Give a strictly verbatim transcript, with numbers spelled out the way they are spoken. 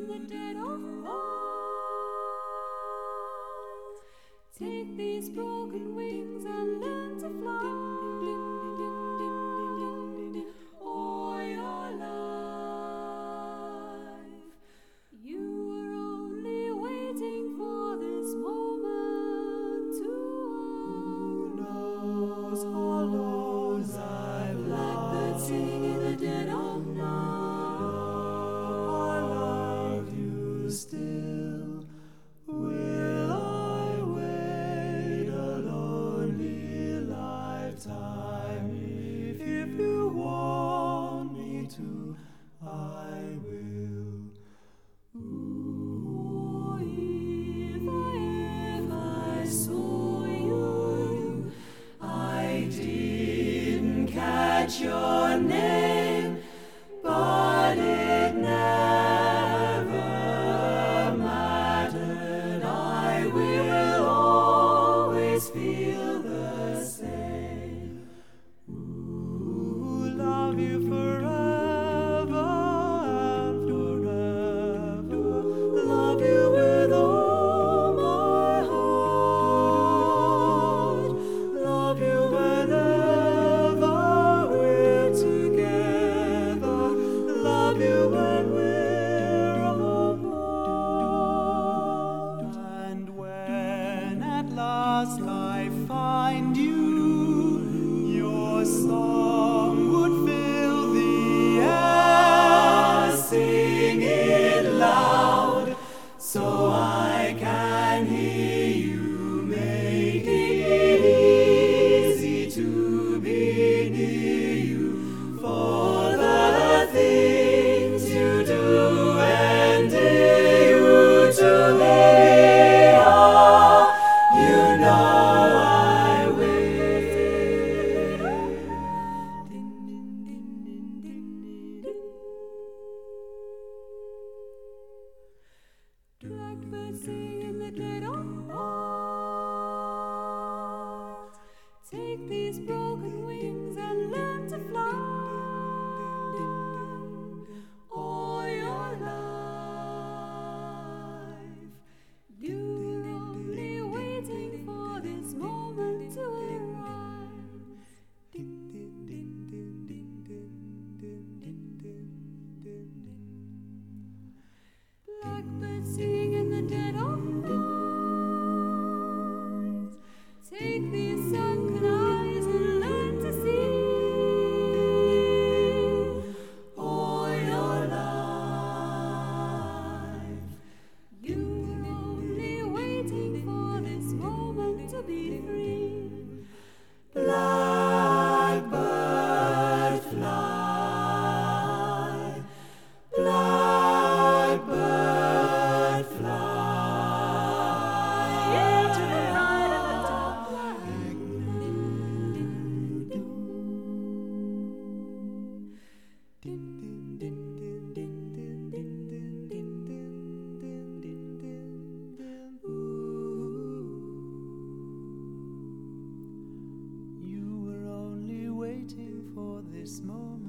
in the dead of night. Take these broken wings and learn to fly. All your life, you were only waiting for this moment to knows how long I've blackbird singing in the dead of night. I love you still. Will I wait a lonely lifetime? If, if you want me to, I will. Oh, if I ever saw you, I didn't catch your name, but it never mattered. I will always feel the same. Ooh, love you forever and forever. Love you with all my heart. Love you whenever we're together. Love you when we're apart. And when at last I find you, your song would fill the air. Sing it loud so I can hear you. Make it easy to be near you. For the things you do endear you to me. Ah, you know I will. Blackbird sing in the dead of night. Take these broken wings and learn to fly. All your life, you were only waiting for this moment to arise. Blackbird sing in the dead of night. Take these sunken eyes and learn to see. All your life, you were only waiting for this moment to be free. Blackbird fly, blackbird fly Into the light of the You were only waiting for this moment.